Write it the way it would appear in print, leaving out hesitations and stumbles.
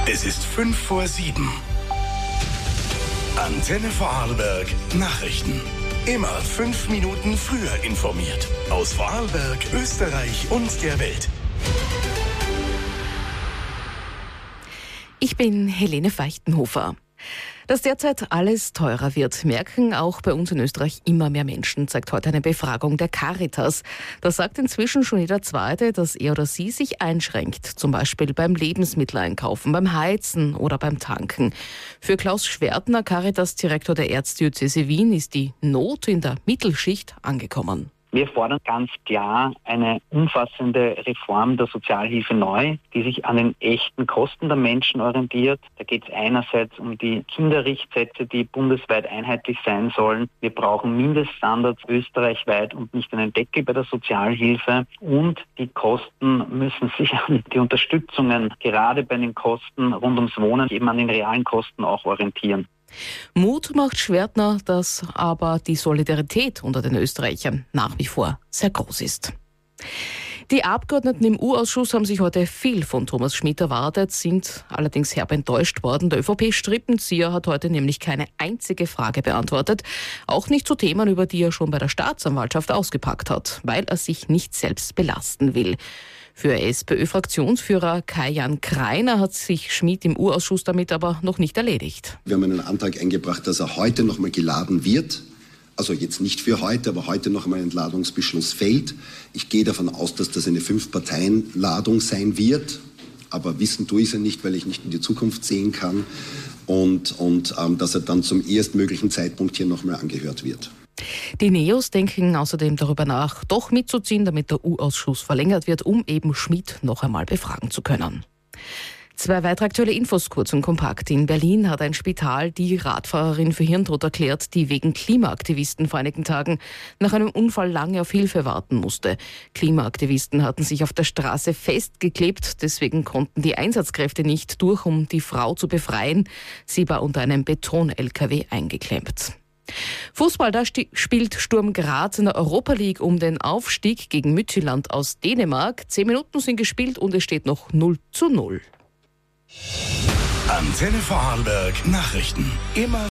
Es ist 6:55. Antenne Vorarlberg Nachrichten. Immer 5 Minuten früher informiert. Aus Vorarlberg, Österreich und der Welt. Ich bin Helene Feichtenhofer. Dass derzeit alles teurer wird, merken auch bei uns in Österreich immer mehr Menschen, zeigt heute eine Befragung der Caritas. Da sagt inzwischen schon jeder Zweite, dass er oder sie sich einschränkt, zum Beispiel beim Lebensmitteleinkaufen, beim Heizen oder beim Tanken. Für Klaus Schwertner, Caritas-Direktor der Erzdiözese Wien, ist die Not in der Mittelschicht angekommen. Wir fordern ganz klar eine umfassende Reform der Sozialhilfe neu, die sich an den echten Kosten der Menschen orientiert. Da geht es einerseits um die Kinderrichtsätze, die bundesweit einheitlich sein sollen. Wir brauchen Mindeststandards österreichweit und nicht einen Deckel bei der Sozialhilfe. Und die Kosten müssen sich an die Unterstützungen, gerade bei den Kosten rund ums Wohnen, eben an den realen Kosten auch orientieren. Mut macht Schwertner, dass aber die Solidarität unter den Österreichern nach wie vor sehr groß ist. Die Abgeordneten im U-Ausschuss haben sich heute viel von Thomas Schmidt erwartet, sind allerdings herb enttäuscht worden. Der ÖVP-Strippenzieher hat heute nämlich keine einzige Frage beantwortet, auch nicht zu Themen, über die er schon bei der Staatsanwaltschaft ausgepackt hat, weil er sich nicht selbst belasten will. Für SPÖ-Fraktionsführer Kai-Jan Kreiner hat sich Schmidt im U-Ausschuss damit aber noch nicht erledigt. Wir haben einen Antrag eingebracht, dass er heute noch mal geladen wird. Also jetzt nicht für heute, aber heute noch einmal ein Entladungsbeschluss fällt. Ich gehe davon aus, dass das eine 5-Parteien-Ladung sein wird. Aber wissen tue ich es nicht, weil ich nicht in die Zukunft sehen kann. Und dass er dann zum erstmöglichen Zeitpunkt hier noch mal angehört wird. Die Neos denken außerdem darüber nach, doch mitzuziehen, damit der U-Ausschuss verlängert wird, um eben Schmidt noch einmal befragen zu können. 2 weitere aktuelle Infos kurz und kompakt. In Berlin hat ein Spital die Radfahrerin für Hirntod erklärt, die wegen Klimaaktivisten vor einigen Tagen nach einem Unfall lange auf Hilfe warten musste. Klimaaktivisten hatten sich auf der Straße festgeklebt, deswegen konnten die Einsatzkräfte nicht durch, um die Frau zu befreien. Sie war unter einem Beton-LKW eingeklemmt. Fußball, da spielt Sturm Graz in der Europa League um den Aufstieg gegen Midtjylland aus Dänemark. 10 Minuten sind gespielt und es steht noch 0:0. Antenne Vorarlberg Nachrichten. Immer